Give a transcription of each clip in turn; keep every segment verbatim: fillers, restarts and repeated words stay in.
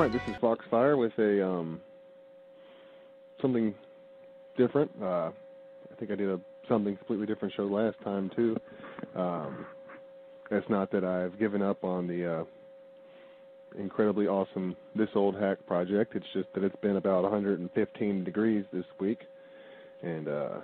right, this is Foxfire with a um, something different. Uh, I think I did a something completely different show last time too. Um, it's not that I've given up on the uh, incredibly awesome This Old Hack project. It's just that it's been about one hundred fifteen degrees this week, and uh,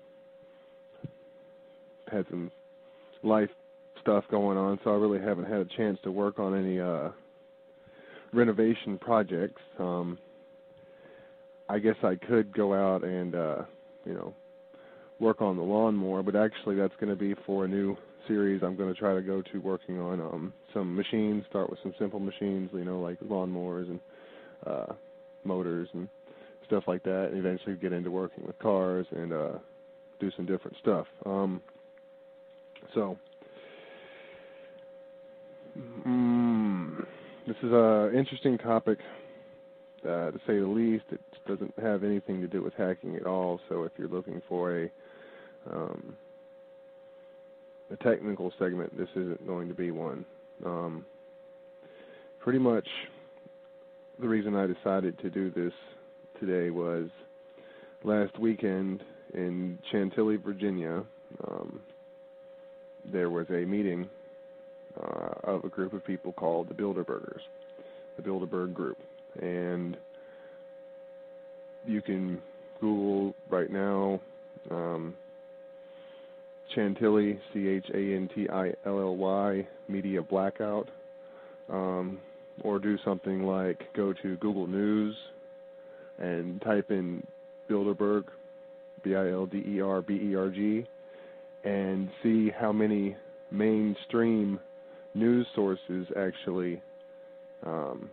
had some life stuff going on, so I really haven't had a chance to work on any uh, renovation projects. Um, I guess I could go out and, uh, you know, work on the lawnmower, but actually that's going to be for a new series I'm going to try to go to, working on um, some machines, start with some simple machines, you know, like lawnmowers and uh, motors and stuff like that, and eventually get into working with cars and uh, do some different stuff. Um, so, mm, this is an interesting topic, uh, to say the least. It doesn't have anything to do with hacking at all, so if you're looking for a um, a technical segment, this isn't going to be one. Um, pretty much the reason I decided to do this today was last weekend in Chantilly, Virginia, um, there was a meeting uh, of a group of people called the Bilderbergers, the Bilderberg Group. And you can Google right now um, Chantilly, C H A N T I L L Y, Media Blackout, um, or do something like go to Google News and type in Bilderberg, B I L D E R B E R G, and see how many mainstream news sources actually um,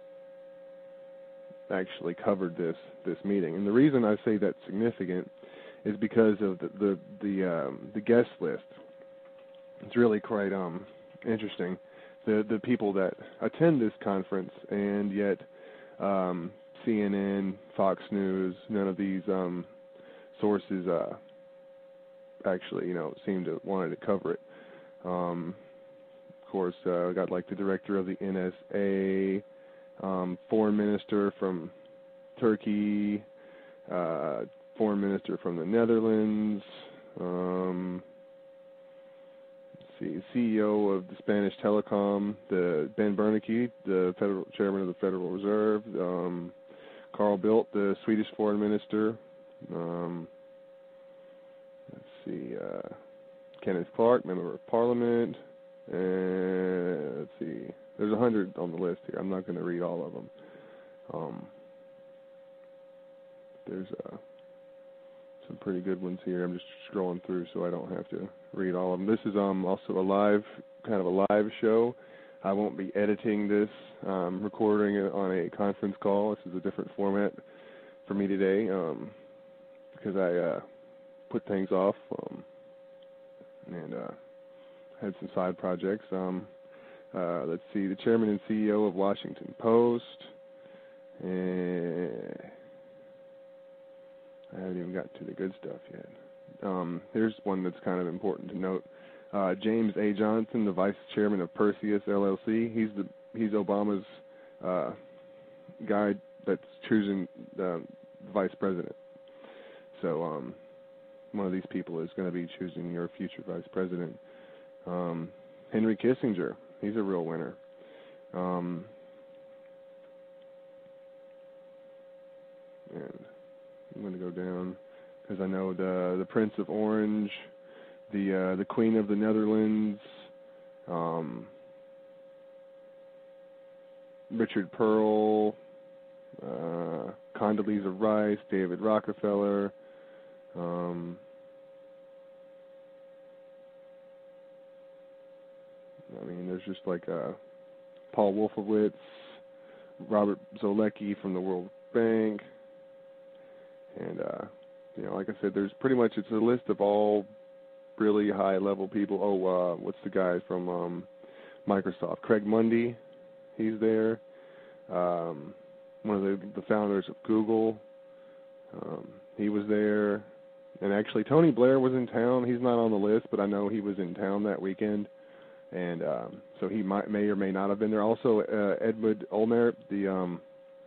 actually covered this this meeting. And the reason I say that's significant is because of the the the, um, the guest list. It's really quite um, interesting. The the people that attend this conference, and yet um, C N N, Fox News, none of these um, sources uh, actually, you know, seem to wanted to cover it. Um, of course, uh, we got like the director of the N S A, um, foreign minister from Turkey, uh, foreign minister from the Netherlands, um, let's see, C E O of the Spanish Telecom, the Ben Bernanke, the federal chairman of the Federal Reserve, um, Carl Bildt, the Swedish foreign minister, um, let's see, uh, Kenneth Clark, member of Parliament, and let's see, there's a hundred on the list here. I'm not going to read all of them. Um, there's uh, some pretty good ones here. I'm just scrolling through so I don't have to read all of them. This is um, also a live, kind of a live show. I won't be editing this, um, recording it on a conference call. This is a different format for me today, um, because I uh, put things off um, and uh, had some side projects. Um, uh, let's see, the chairman and C E O of Washington Post. And I haven't even gotten to the good stuff yet. Um, here's one that's kind of important to note. Uh, James A. Johnson, the vice chairman of Perseus L L C. He's the he's Obama's uh, guy that's choosing the vice president. So um, one of these people is going to be choosing your future vice president. Um, Henry Kissinger, he's a real winner. Um, and I'm going to go down because I know the the Prince of Orange, the uh, the Queen of the Netherlands, um, Richard Pearl, uh, Condoleezza Rice, David Rockefeller. Um, I mean, there's just like uh, Paul Wolfowitz, Robert Zolecki from the World Bank, and uh, you know, like I said, there's pretty much, it's a list of all really high-level people. Oh, uh, what's the guy from um, Microsoft? Craig Mundy, he's there. Um, one of the, the founders of Google, um, he was there. And actually, Tony Blair was in town. He's not on the list, but I know he was in town that weekend. and um, so he might, may or may not have been there. Also, uh, Ehud Olmert, the um,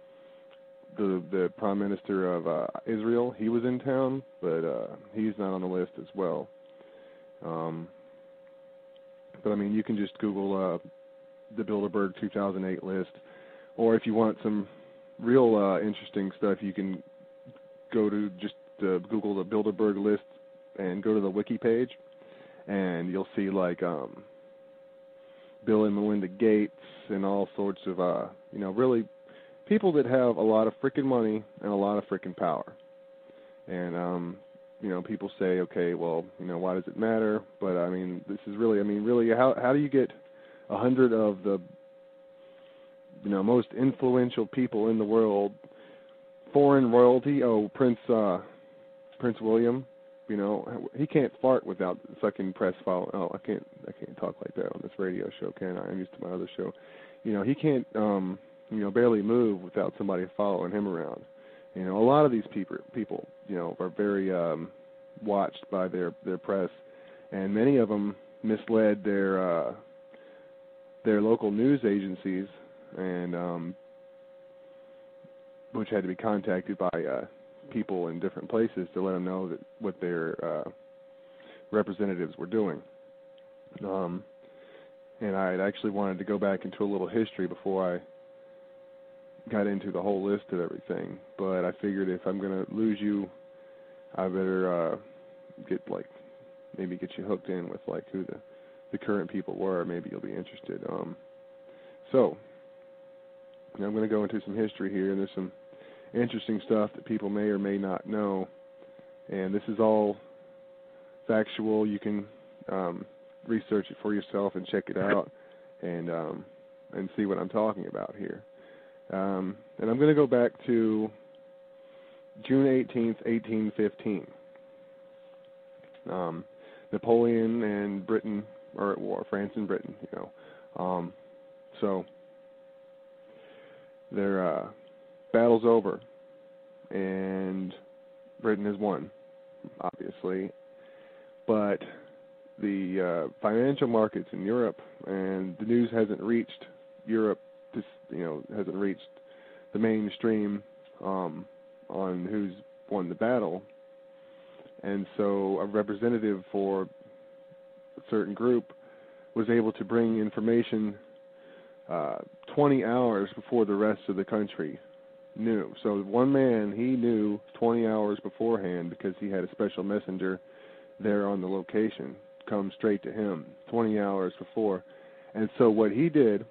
the the Prime Minister of uh, Israel, he was in town, but uh, he's not on the list as well. Um, but I mean, you can just Google uh, the Bilderberg two thousand eight list, or if you want some real uh, interesting stuff, you can go to just uh, Google the Bilderberg list and go to the wiki page, and you'll see like um, Bill and Melinda Gates and all sorts of uh, you know, really people that have a lot of freaking money and a lot of freaking power. And um, you know, people say, okay, well, you know, why does it matter? But I mean, this is really, I mean, really, how how do you get a hundred of the, you know, most influential people in the world, foreign royalty? Oh, Prince uh, Prince William, you know, he can't fart without sucking press follow. Oh, I can't, I can't talk like that on this radio show, can I? I'm used to my other show. You know, he can't, um, you know, barely move without somebody following him around. You know, a lot of these people, people, you know, are very um, watched by their, their press, and many of them misled their uh, their local news agencies, and um, which had to be contacted by uh, people in different places to let them know that what their uh, representatives were doing. Um, and I had actually wanted to go back into a little history before I got into the whole list of everything, but I figured if I'm going to lose you, I better uh, get like maybe get you hooked in with like who the, the current people were. Maybe you'll be interested. Um, so now I'm going to go into some history here, and there's some interesting stuff that people may or may not know, and this is all factual. You can um, research it for yourself and check it out, and um, and see what I'm talking about here. Um, and I'm going to go back to June eighteenth, eighteen fifteen. Um, Napoleon and Britain are at war, France and Britain, you know. Um, so their uh, battle's over, and Britain has won, obviously. But the uh, financial markets in Europe, and the news hasn't reached Europe. This, you know, hasn't reached the mainstream um, on who's won the battle, and so a representative for a certain group was able to bring information uh, twenty hours before the rest of the country knew. So one man, he knew twenty hours beforehand because he had a special messenger there on the location come straight to him twenty hours before, and so what he did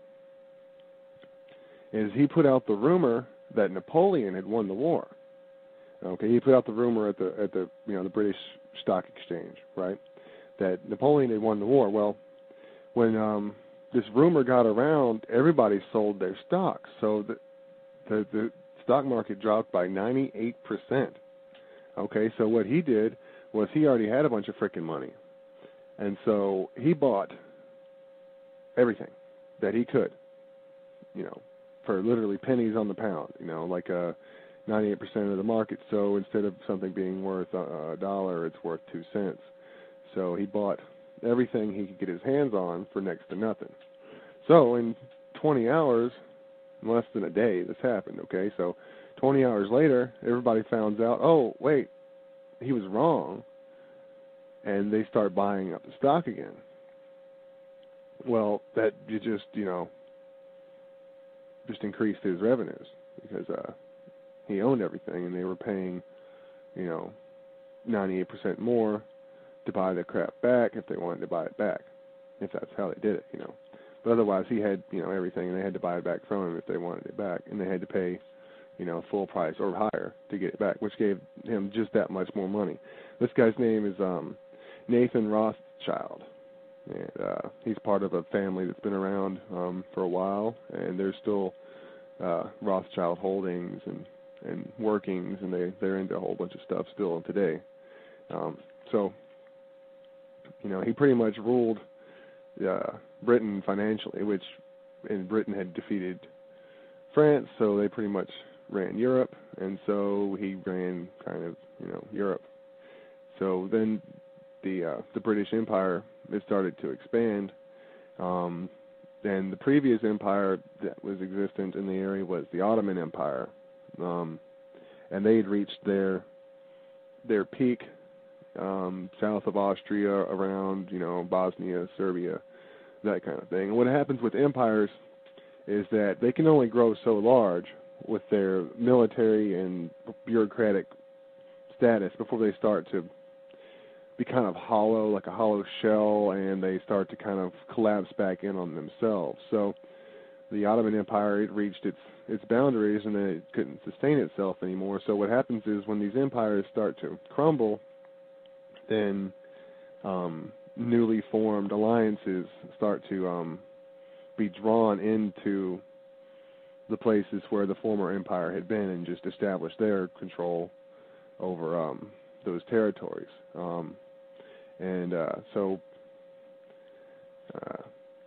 is he put out the rumor that Napoleon had won the war. Okay, he put out the rumor at the at the you know the British Stock Exchange, right? That Napoleon had won the war. Well, when um, this rumor got around, everybody sold their stocks, so the the, the stock market dropped by ninety-eight percent. Okay, so what he did was he already had a bunch of frickin' money, and so he bought everything that he could, you know, for literally pennies on the pound, you know, like uh, ninety-eight percent of the market. So instead of something being worth a, a dollar, it's worth two cents. So he bought everything he could get his hands on for next to nothing. So in twenty hours, in less than a day, this happened, okay? So twenty hours later, everybody finds out, oh, wait, he was wrong, and they start buying up the stock again. Well, that you just, you know, just increased his revenues because uh, he owned everything, and they were paying, you know, ninety-eight percent more to buy the crap back if they wanted to buy it back, if that's how they did it, you know. But otherwise, he had, you know, everything, and they had to buy it back from him if they wanted it back, and they had to pay, you know, full price or higher to get it back, which gave him just that much more money. This guy's name is um, Nathan Rothschild, and uh, he's part of a family that's been around um, for a while, and there's still uh, Rothschild holdings and, and workings, and they, they're into a whole bunch of stuff still today. Um, so, you know, he pretty much ruled uh, Britain financially, which and Britain had defeated France, so they pretty much ran Europe, and so he ran kind of, you know, Europe. So then the uh, the British Empire, it started to expand, Um, and the previous empire that was existent in the area was the Ottoman Empire, um, and they had reached their their peak um, south of Austria, around you know Bosnia, Serbia, that kind of thing. And what happens with empires is that they can only grow so large with their military and bureaucratic status before they start to be kind of hollow, like a hollow shell, and they start to kind of collapse back in on themselves. So the Ottoman Empire, it reached its its boundaries, and then it couldn't sustain itself anymore. So what happens is when these empires start to crumble, then um, newly formed alliances start to um, be drawn into the places where the former empire had been and just establish their control over um, those territories. Um, and uh, so uh,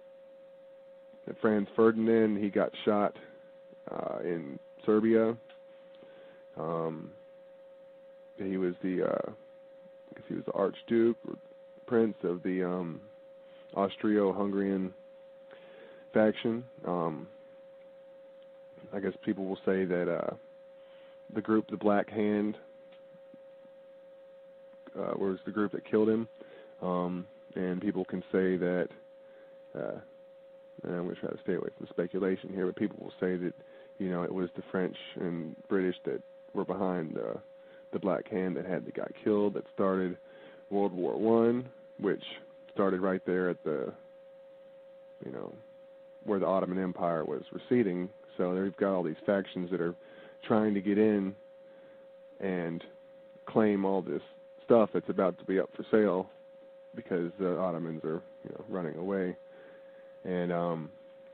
Franz Ferdinand, he got shot uh, in Serbia. Um, he was the, uh, I guess he was the Archduke or Prince of the um, Austro-Hungarian faction. Um, I guess people will say that uh, the group, the Black Hand, uh, was the group that killed him. Um, and people can say that, uh, and I'm going to try to stay away from speculation here, but people will say that, you know, it was the French and British that were behind uh, the Black Hand that had the guy killed, that started World War One, which started right there at the, you know, where the Ottoman Empire was receding. So they've got all these factions that are trying to get in and claim all this stuff that's about to be up for sale because the Ottomans are, you know, running away. And um,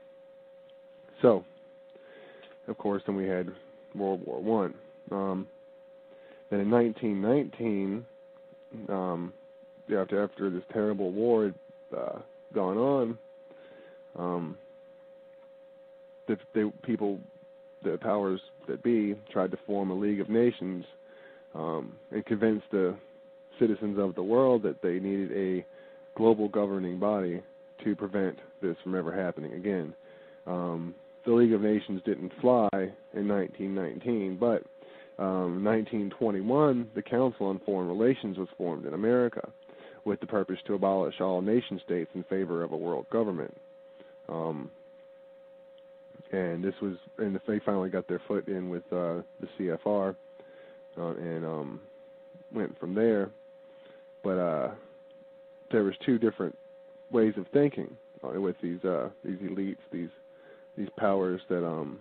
so, of course, then we had World War One. Um, then in nineteen nineteen, um, after after this terrible war had uh, gone on, um, the, the people, the powers that be, tried to form a League of Nations um, and convince the citizens of the world that they needed a global governing body to prevent this from ever happening again. Um, the League of Nations didn't fly in nineteen nineteen, but um, nineteen twenty-one, the Council on Foreign Relations was formed in America with the purpose to abolish all nation states in favor of a world government. Um, and this was, and they finally got their foot in with uh, the C F R uh, and um, went from there. But uh, there was two different ways of thinking uh, with these uh, these elites, these these powers that um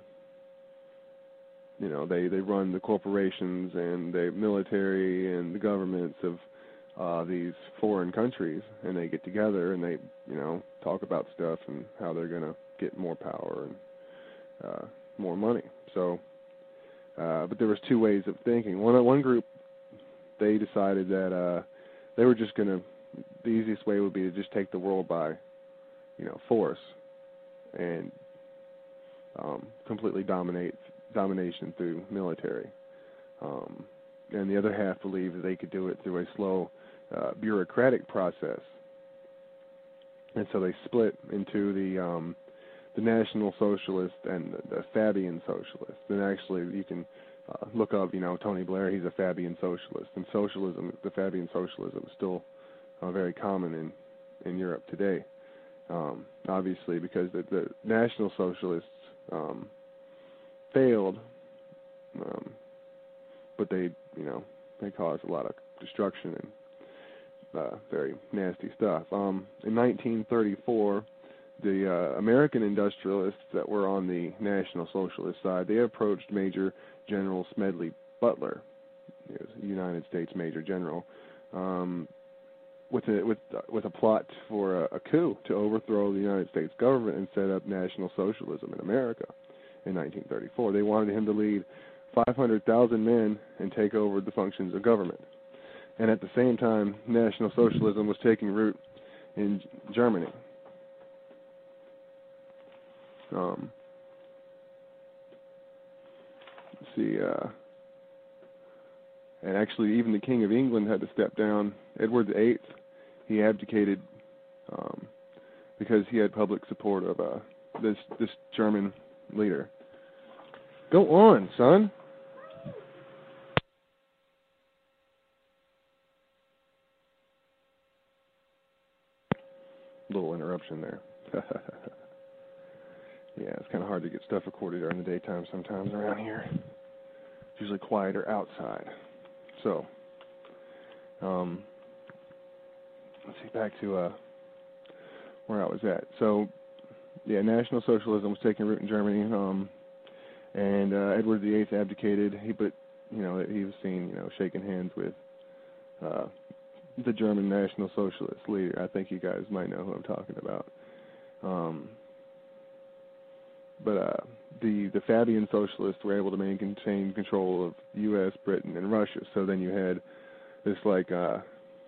you know they, they run the corporations and the military and the governments of uh, these foreign countries, and they get together and they you know talk about stuff and how they're going to get more power and uh, more money. So, uh, but there was two ways of thinking. One one group, they decided that uh, they were just going to, the easiest way would be to just take the world by, you know, force and um, completely dominate domination through military. Um, and the other half believed that they could do it through a slow uh, bureaucratic process. And so they split into the um, the National Socialist and the, the Fabian Socialist. And actually, you can uh, look up, you know, Tony Blair. He's a Fabian Socialist. And socialism, the Fabian Socialism, is still uh, very common in in Europe today. Um, obviously, because the, the National Socialists um, failed, um, but they, you know, they caused a lot of destruction and uh, very nasty stuff. Um, in nineteen thirty-four, the uh, American industrialists that were on the National Socialist side, they approached Major General Smedley Butler, he was a United States Major General, um, with a with uh, with a plot for a, a coup to overthrow the United States government and set up National Socialism in America in nineteen thirty-four. They wanted him to lead five hundred thousand men and take over the functions of government. And at the same time, National Socialism was taking root in Germany. Um, let's see, uh, and actually even the King of England had to step down. Edward the Eighth, he abdicated um, because he had public support of uh, this this German leader. Go on, son. Little interruption there. Yeah, it's kind of hard to get stuff recorded during the daytime sometimes around here. It's usually quieter outside. So, um, let's see, back to uh, where I was at. So, yeah, National Socialism was taking root in Germany, um, and uh, Edward the Eighth abdicated. He, but you know, he was seen, you know, shaking hands with uh, the German National Socialist leader. I think you guys might know who I'm talking about. Um, But uh, the the Fabian socialists were able to maintain control of U S, Britain, and Russia. So then you had this like uh,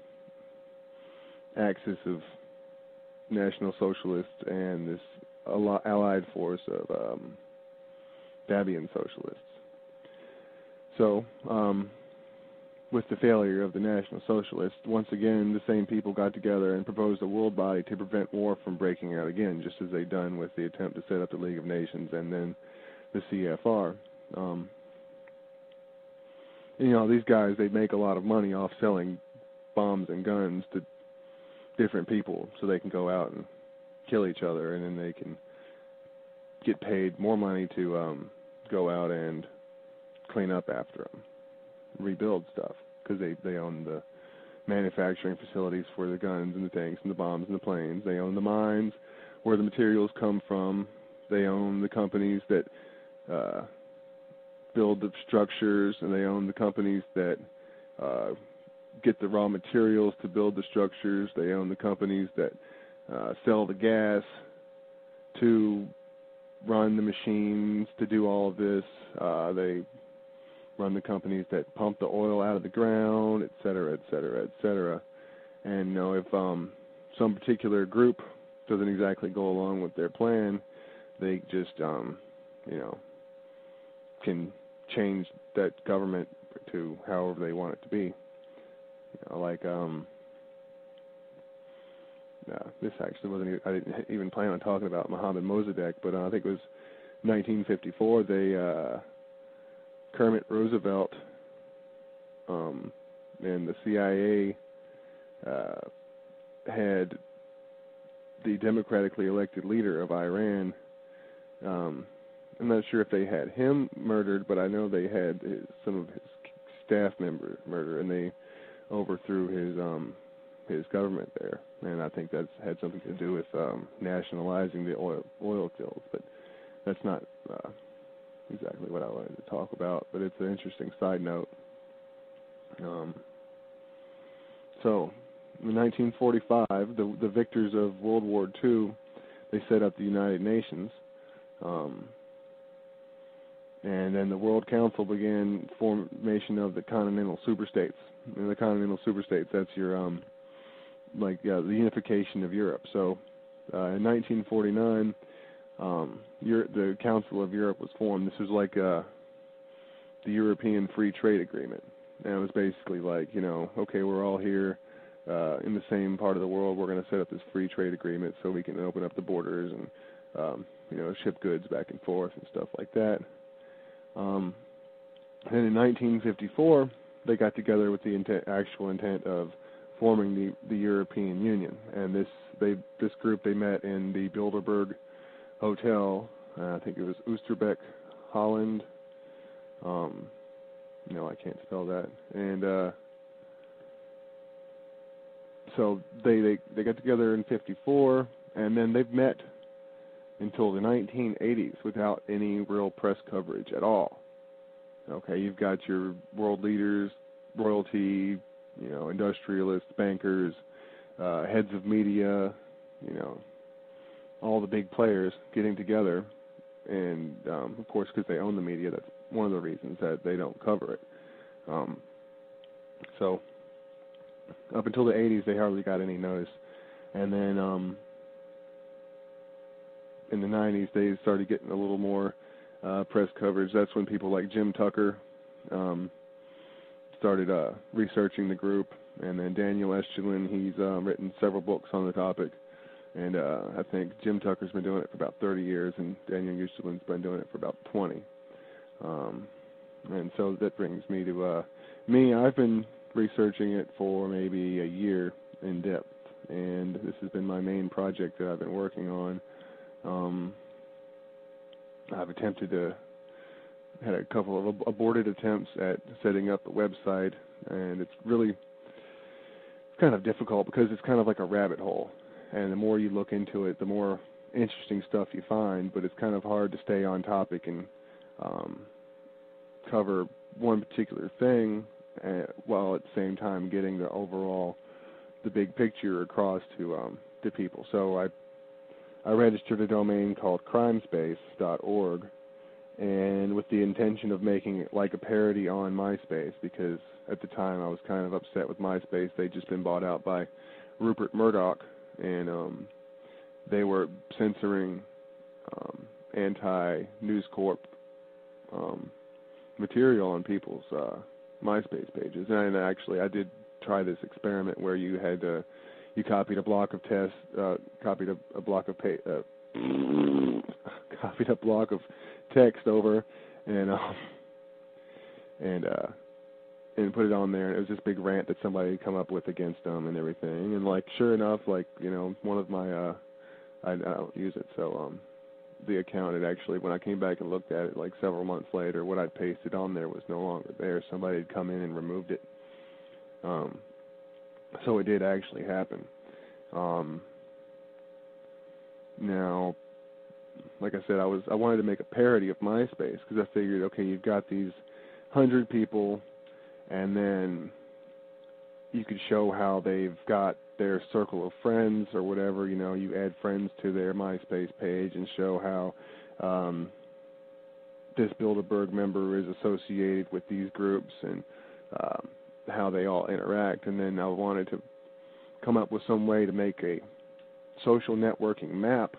axis of National Socialists and this allied force of um, Fabian socialists. So um, with the failure of the National Socialists, once again the same people got together and proposed a world body to prevent war from breaking out again, just as they'd done with the attempt to set up the League of Nations and then the C F R. Um, you know, these guys, they make a lot of money off selling bombs and guns to different people so they can go out and kill each other, and then they can get paid more money to um, go out and clean up after them, rebuild stuff, because they, they own the manufacturing facilities for the guns and the tanks and the bombs and the planes. They own the mines where the materials come from. They own the companies that uh, build the structures, and they own the companies that uh, get the raw materials to build the structures. They own the companies that uh, sell the gas to run the machines to do all of this. Uh, they run the companies that pump the oil out of the ground, et cetera, et cetera, et cetera. And you know, if um, some particular group doesn't exactly go along with their plan, they just, um, you know, can change that government to however they want it to be. You know, like, um, uh, this actually wasn't even, I didn't even plan on talking about Mohammad Mossadegh, but uh, I think it was nineteen fifty-four, they, uh, Kermit Roosevelt um, and the C I A uh, had the democratically elected leader of Iran. Um, I'm not sure if they had him murdered, but I know they had his, some of his staff members murdered, and they overthrew his um, his government there. And I think that's had something to do with um, nationalizing the oil oil fields, but that's not uh, exactly what I wanted to talk about, but it's an interesting side note. Um, so, in nineteen forty-five, the, the victors of World War Two, they set up the United Nations, um, and then the World Council began formation of the continental superstates. And the continental superstates, that's your, um, like, yeah, the unification of Europe. So, uh, in nineteen forty-nine, Um, Euro- the Council of Europe was formed. This was like uh, the European Free Trade Agreement. And it was basically like, you know, okay, we're all here uh, in the same part of the world. We're going to set up this free trade agreement so we can open up the borders and, um, you know, ship goods back and forth and stuff like that. Um, and in nineteen fifty-four, they got together with the intent, actual intent of forming the, the European Union. And this they this group, they met in the Bilderberg Hotel, uh, I think it was Oosterbeek, Holland. Um, no, I can't spell that. And uh, so they, they they got together in fifty-four, and then they've met until the nineteen eighties without any real press coverage at all. Okay, you've got your world leaders, royalty, you know, industrialists, bankers, uh, heads of media, you know, all the big players getting together, and um, of course, because they own the media, that's one of the reasons that they don't cover it. Um, so up until the eighties, they hardly got any notice, and then um, in the nineties, they started getting a little more uh, press coverage. That's when people like Jim Tucker um, started uh, researching the group, and then Daniel Estulin, he's uh, written several books on the topic. And uh, I think Jim Tucker's been doing it for about thirty years, and Daniel Easterlin's been doing it for about twenty. Um, and so that brings me to uh, me. I've been researching it for maybe a year in depth, and this has been my main project that I've been working on. Um, I've attempted to, had a couple of aborted attempts at setting up a website, and it's really kind of difficult because it's kind of like a rabbit hole. And the more you look into it, the more interesting stuff you find, but it's kind of hard to stay on topic and um, cover one particular thing uh, while at the same time getting the overall, the big picture across to um, to people. So I I registered a domain called crimespace dot org, and with the intention of making it like a parody on MySpace, because at the time I was kind of upset with MySpace. They'd just been bought out by Rupert Murdoch, and um, they were censoring um, anti-News Corp um, material on people's uh, MySpace pages. And actually, I did try this experiment where you had uh, you copied a block of text, uh, copied a, a block of pa- uh, copied a block of text over, and um, and uh, and put it on there. And it was this big rant that somebody had come up with against them and everything. And like, sure enough, like, you know, one of my uh, I, I don't use it, so um, the account had actually, when I came back and looked at it, like several months later, what I'd pasted on there was no longer there. Somebody had come in and removed it. Um, so it did actually happen. Um, now, like I said, I was I wanted to make a parody of MySpace because I figured, okay, you've got these hundred people, and then you could show how they've got their circle of friends or whatever. You know, you add friends to their MySpace page and show how um, this Bilderberg member is associated with these groups and um, how they all interact. And then I wanted to come up with some way to make a social networking map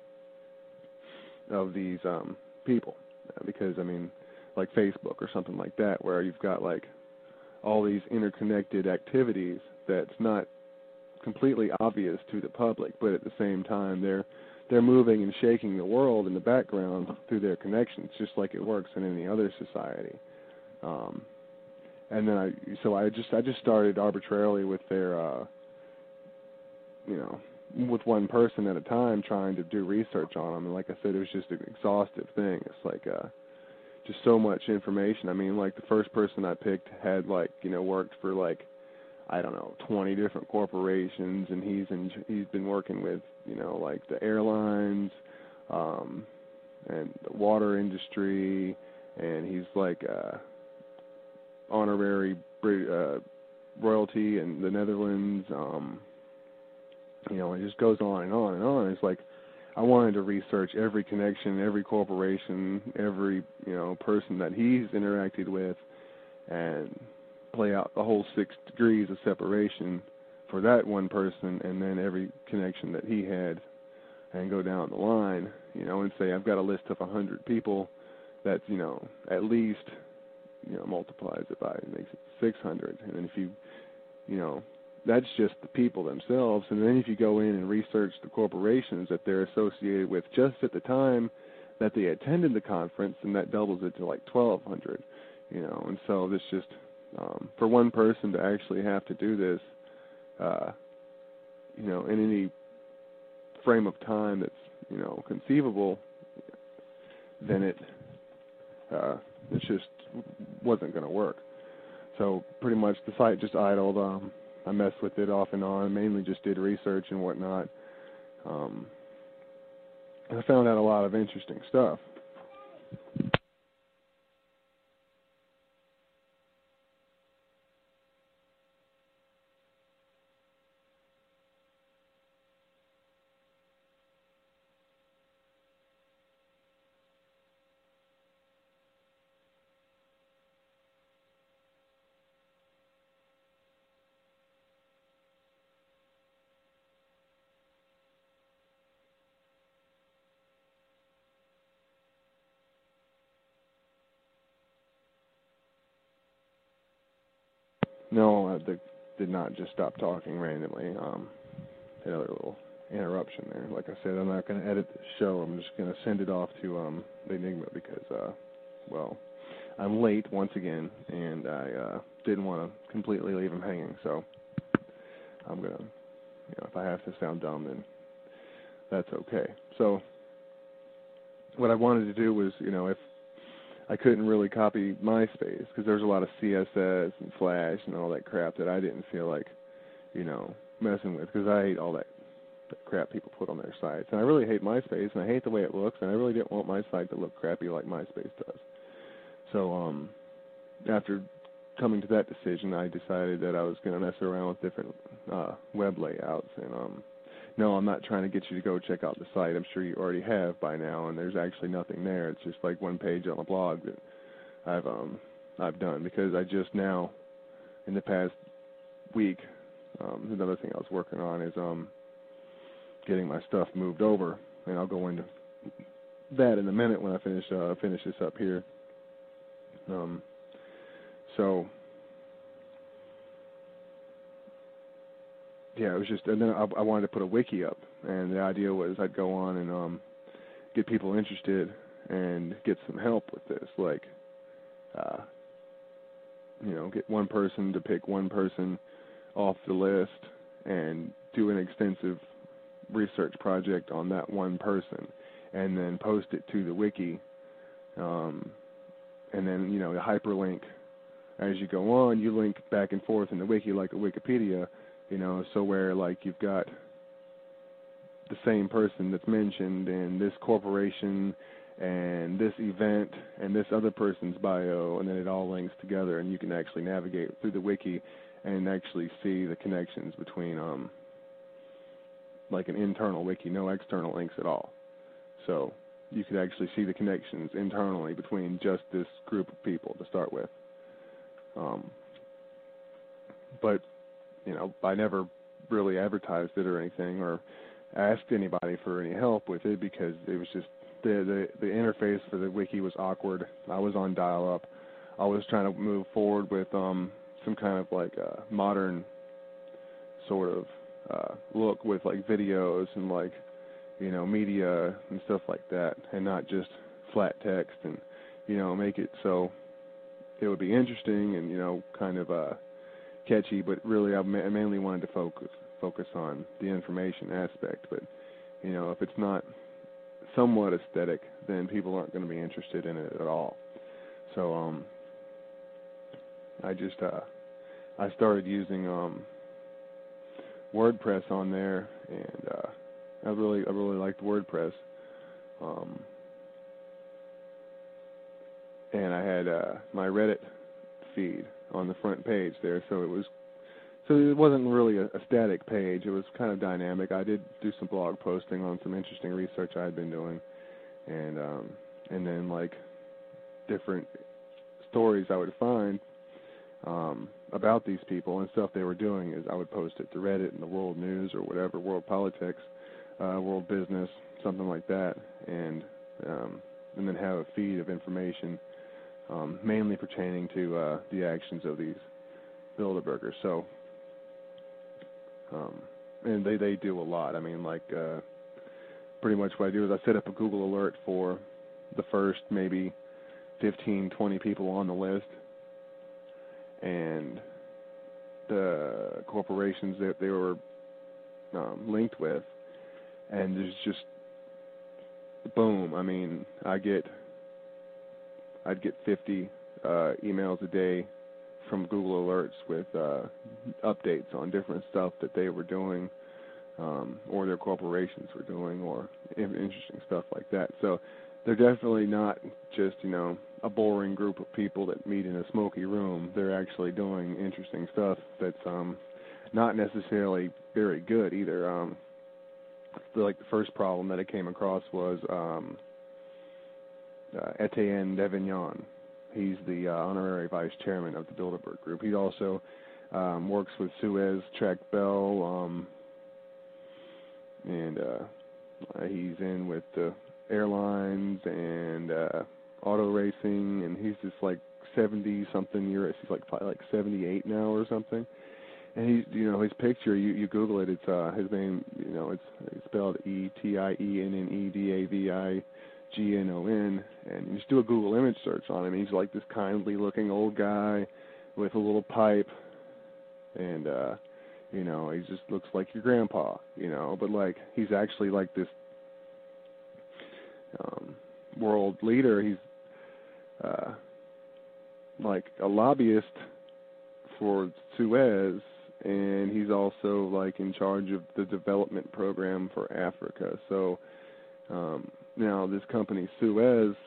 of these um, people, because, I mean, like Facebook or something like that, where you've got like all these interconnected activities that's not completely obvious to the public, but at the same time they're they're moving and shaking the world in the background through their connections, just like it works in any other society. Um, and then I so I just I just started arbitrarily with their uh, you know, with one person at a time, trying to do research on them. And like I said, it was just an exhaustive thing. It's like uh, just so much information. I mean, like the first person I picked had like, you know, worked for like, I don't know, twenty different corporations, and he's in, he's been working with, you know, like the airlines um, and the water industry, and he's like uh, honorary uh, royalty in the Netherlands. Um, You know, it just goes on and on and on. It's like I wanted to research every connection, every corporation, every, you know, person that he's interacted with, and play out the whole six degrees of separation for that one person, and then every connection that he had, and go down the line, you know, and say I've got a list of a hundred people. That's, you know, at least, you know, multiplies it by, it makes it six hundred, and then if you, you know. That's just the people themselves. And then if you go in and research the corporations that they're associated with just at the time that they attended the conference, and that doubles it to like twelve hundred, you know. And so this just, um, for one person to actually have to do this, uh, you know, in any frame of time that's, you know, conceivable, then it, uh, it just wasn't going to work. So pretty much the site just idled. Um, I messed with it off and on, mainly just did research and whatnot. Um, and I found out a lot of interesting stuff. No, I did not just stop talking randomly. Um, had other little interruption there. Like I said, I'm not going to edit the show. I'm just going to send it off to um, the Enigma because, uh, well, I'm late once again, and I uh, didn't want to completely leave him hanging. So I'm going to, you know, if I have to sound dumb, then that's okay. So what I wanted to do was, you know, if I couldn't really copy MySpace because there's a lot of C S S and Flash and all that crap that I didn't feel like, you know, messing with because I hate all that, that crap people put on their sites. And I really hate MySpace, and I hate the way it looks, and I really didn't want my site to look crappy like MySpace does. So um, after coming to that decision, I decided that I was going to mess around with different uh, web layouts. And um, no, I'm not trying to get you to go check out the site. I'm sure you already have by now, and there's actually nothing there. It's just like one page on a blog that I've um, I've done because I just now, in the past week, um, another thing I was working on is um, getting my stuff moved over, and I'll go into that in a minute when I finish uh, finish this up here. Um, so. Yeah, it was just, and then I, I wanted to put a wiki up, and the idea was I'd go on and um, get people interested and get some help with this, like, uh, you know, get one person to pick one person off the list and do an extensive research project on that one person, and then post it to the wiki, um, and then, you know, the hyperlink as you go on, you link back and forth in the wiki like a Wikipedia. You know, so where, like, you've got the same person that's mentioned in this corporation and this event and this other person's bio, and then it all links together, and you can actually navigate through the wiki and actually see the connections between, um, like, an internal wiki, no external links at all. So you could actually see the connections internally between just this group of people to start with. Um, but... You know, I never really advertised it or anything or asked anybody for any help with it because it was just the, the, the interface for the wiki was awkward. I was on dial-up. I was trying to move forward with um, some kind of like uh, modern sort of uh, look with like videos and like, you know, media and stuff like that, and not just flat text, and, you know, make it so it would be interesting and, you know, kind of uh, catchy, but really I mainly wanted to focus focus on the information aspect. But, you know, if it's not somewhat aesthetic, then people aren't going to be interested in it at all. So um, I just uh, I started using um, WordPress on there, and uh, I really I really liked WordPress. Um, and I had uh, my Reddit feed on the front page there, so it was so it wasn't really a, a static page. It was kind of dynamic. I did do some blog posting on some interesting research I had been doing, and um, and then like different stories I would find um, about these people and stuff they were doing is I would post it to Reddit and the World News or whatever, World Politics, uh, World Business, something like that, and um, and then have a feed of information. Um, mainly pertaining to uh, the actions of these Bilderbergers. So, um, and they, they do a lot. I mean, like, uh, pretty much what I do is I set up a Google alert for the first maybe fifteen, twenty people on the list, and the corporations that they were um, linked with, and there's just, boom, I mean, I get... I'd get fifty uh, emails a day from Google Alerts with uh, updates on different stuff that they were doing um, or their corporations were doing or interesting stuff like that. So they're definitely not just, you know, a boring group of people that meet in a smoky room. They're actually doing interesting stuff that's um, not necessarily very good either. Um, the, like the first problem that I came across was... Um, Uh, Etienne Davignon. He's the uh, honorary vice chairman of the Bilderberg Group. He also um, works with Suez, Track Bell, um, and uh, he's in with the airlines and uh, auto racing, and he's just like seventy-something years. He's like probably like seventy-eight now or something. and he's, you know, his picture, you, you Google it, it's, uh, his name, you know, it's, it's spelled E T I E N N E D A V I G N O N, and you just do a Google image search on him. He's like this kindly looking old guy with a little pipe, and, uh, you know, he just looks like your grandpa, you know, but like, he's actually like this, um, world leader. He's, uh, like a lobbyist for Suez, and he's also like in charge of the development program for Africa. So um, now this company Suez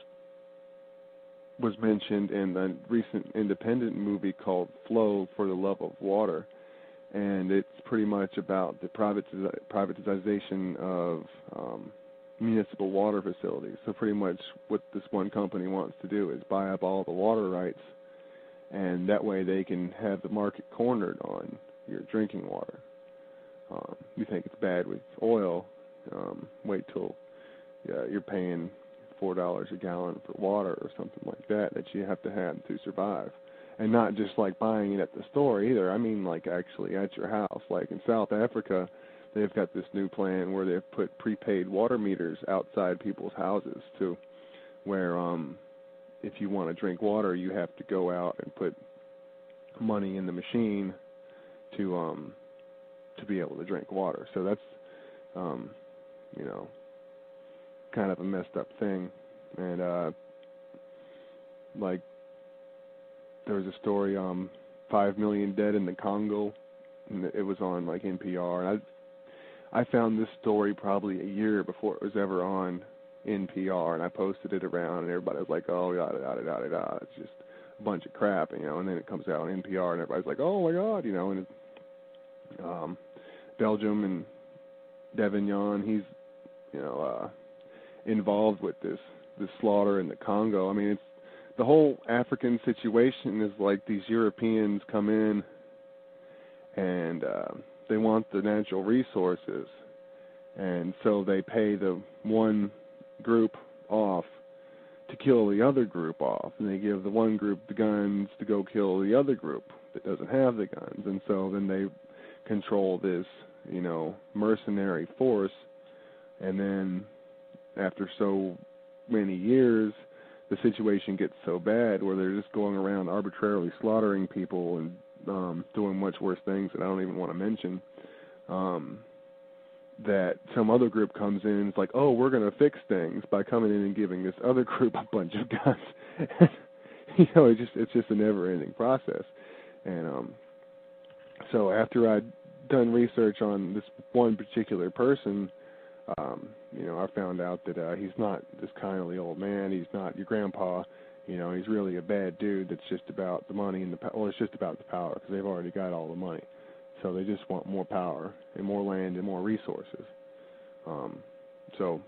was mentioned in the recent independent movie called Flow for the Love of Water, and it's pretty much about the privatiz- privatization of um, municipal water facilities. So pretty much what this one company wants to do is buy up all the water rights, and that way they can have the market cornered on your drinking water. Um, you think it's bad with oil, um, wait till yeah, you're paying four dollars a gallon for water or something like that that you have to have to survive. And not just like buying it at the store either. I mean like actually at your house. Like in South Africa, they've got this new plan where they've put prepaid water meters outside people's houses too, where um if you want to drink water, you have to go out and put money in the machine to um to be able to drink water. So that's um you know kind of a messed up thing. And uh like there was a story um five million dead in the Congo, and it was on like N P R, and I I found this story probably a year before it was ever on N P R, and I posted it around, and everybody was like, oh, yada, yada, yada, yada. It's just a bunch of crap, you know, and then it comes out on N P R, and everybody's like, oh, my God, you know, and it's, um, Belgium and Davignon, he's, you know, uh, involved with this, this slaughter in the Congo. I mean, it's, the whole African situation is like these Europeans come in, and uh, they want the natural resources, and so they pay the one group off to kill the other group off, and they give the one group the guns to go kill the other group that doesn't have the guns, and so then they control this, you know, mercenary force, and then after so many years, the situation gets so bad where they're just going around arbitrarily slaughtering people and um, doing much worse things that I don't even want to mention, um, that some other group comes in and it's like, oh, we're going to fix things by coming in and giving this other group a bunch of guns. you know, it just it's just a never-ending process. And um, so after I'd done research on this one particular person, um, you know, I found out that uh, he's not this kindly old man. He's not your grandpa. You know, he's really a bad dude that's just about the money and the power. Well, it's just about the power because they've already got all the money. So they just want more power and more land and more resources. Um, so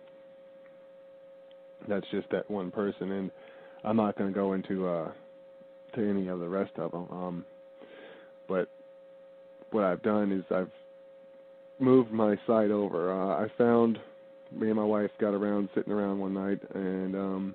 that's just that one person. And I'm not going to go into uh, to any of the rest of them. Um, but what I've done is I've moved my site over. Uh, I found, me and my wife got around sitting around one night, and um,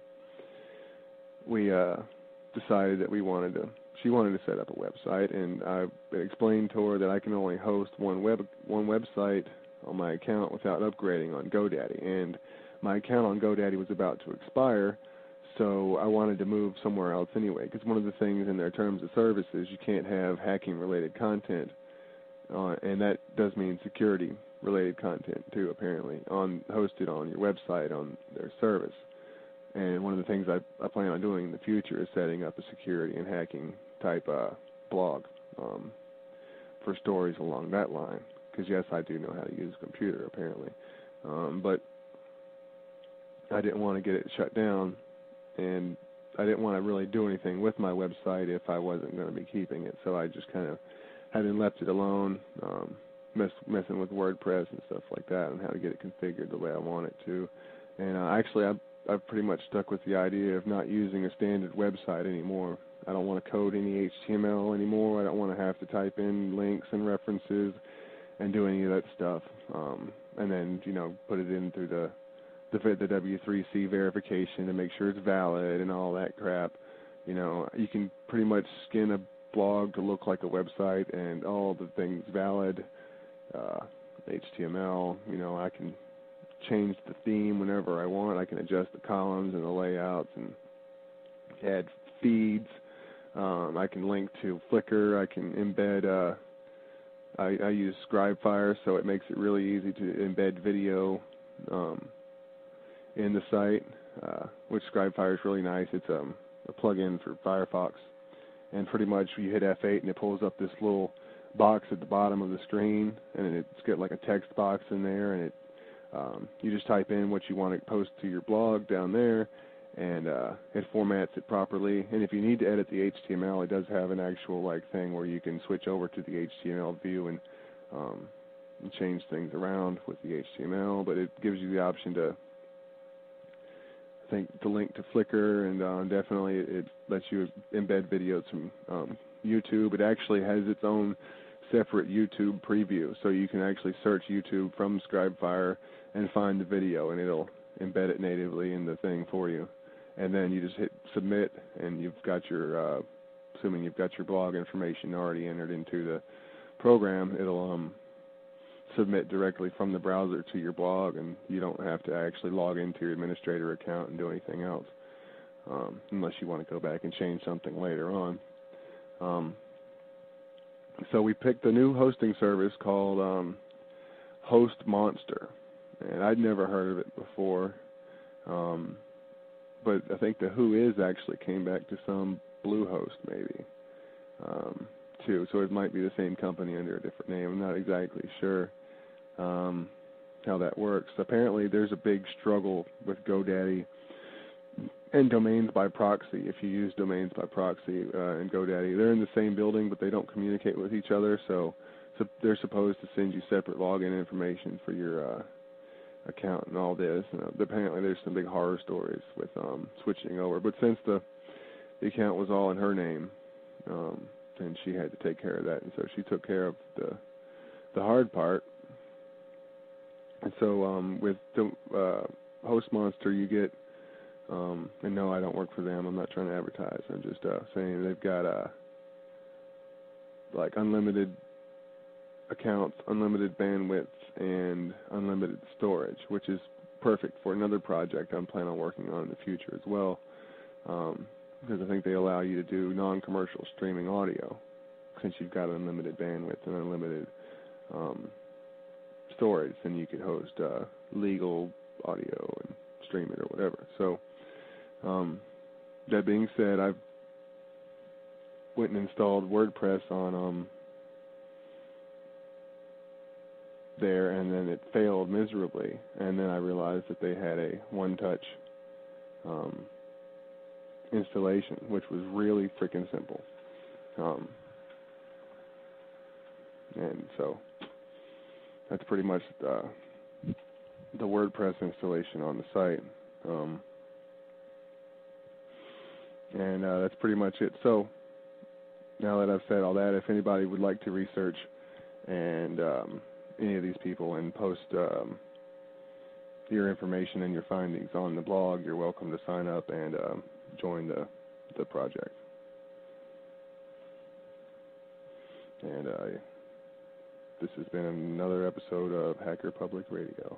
we uh, decided that we wanted to, she wanted to set up a website, and I explained to her that I can only host one web one website on my account without upgrading on GoDaddy, and my account on GoDaddy was about to expire, so I wanted to move somewhere else anyway, because one of the things in their terms of service is you can't have hacking-related content, uh, and that does mean security-related content too, apparently, on hosted on your website on their service. And one of the things I, I plan on doing in the future is setting up a security and hacking type uh, blog um, for stories along that line. Because, yes, I do know how to use a computer, apparently. Um, but I didn't want to get it shut down, and I didn't want to really do anything with my website if I wasn't going to be keeping it. So I just kind of having left it alone, um, mess, messing with WordPress and stuff like that and how to get it configured the way I want it to. And uh, actually, I've, I've pretty much stuck with the idea of not using a standard website anymore. I don't want to code any H T M L anymore. I don't want to have to type in links and references and do any of that stuff. Um, and then, you know, put it in through the, the the W three C verification to make sure it's valid and all that crap. You know, you can pretty much skin a blog to look like a website and all the things valid, uh, H T M L. You know, I can change the theme whenever I want. I can adjust the columns and the layouts and add feeds. Um, I can link to Flickr. I can embed. Uh, I, I use Scribefire, so it makes it really easy to embed video um, in the site, uh, which Scribefire is really nice. It's um, a plug-in for Firefox, and pretty much you hit F eight and it pulls up this little box at the bottom of the screen, and it's got like a text box in there, and it um, you just type in what you want to post to your blog down there, and uh, it formats it properly. And if you need to edit the H T M L, it does have an actual like thing where you can switch over to the H T M L view and, um, and change things around with the H T M L. But it gives you the option to, I think, to link to Flickr, and uh, definitely it lets you embed videos from um, YouTube. It actually has its own separate YouTube preview, so you can actually search YouTube from Scribefire and find the video, and it'll embed it natively in the thing for you. And then you just hit submit, and you've got your, uh, assuming you've got your blog information already entered into the program, it'll um, submit directly from the browser to your blog, and you don't have to actually log into your administrator account and do anything else, um, unless you want to go back and change something later on. Um, so we picked a new hosting service called um, HostMonster, and I'd never heard of it before, um, but I think the Whois actually came back to some Bluehost maybe, um, too, so it might be the same company under a different name. I'm not exactly sure um, how that works. Apparently there's a big struggle with GoDaddy and domains by proxy. If you use domains by proxy uh, in GoDaddy, they're in the same building, but they don't communicate with each other, so, so they're supposed to send you separate login information for your uh, account and all this. And, uh, apparently there's some big horror stories with um, switching over. But since the, the account was all in her name, um, then she had to take care of that, and so she took care of the the hard part. And so um, with the uh, HostMonster, you get Um, and no, I don't work for them. I'm not trying to advertise. I'm just uh, saying they've got uh, like unlimited accounts, unlimited bandwidth, and unlimited storage, which is perfect for another project I'm planning on working on in the future as well, um, because I think they allow you to do non-commercial streaming audio since you've got unlimited bandwidth and unlimited um, storage. Then you could host uh, legal audio and stream it or whatever. So Um, that being said, I've went and installed WordPress on um, there, and then it failed miserably. And then I realized that they had a one-touch um, installation, which was really freaking simple. Um, and so that's pretty much uh, the WordPress installation on the site. Um, And uh, that's pretty much it. So now that I've said all that, if anybody would like to research and um, any of these people and post um, your information and your findings on the blog, you're welcome to sign up and um, join the, the project. And uh, this has been another episode of Hacker Public Radio.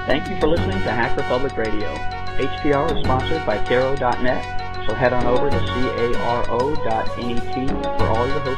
Thank you for listening to Hacker Public Radio. H P R is sponsored by Caro dot net, so head on over to caro dot net for all your hosting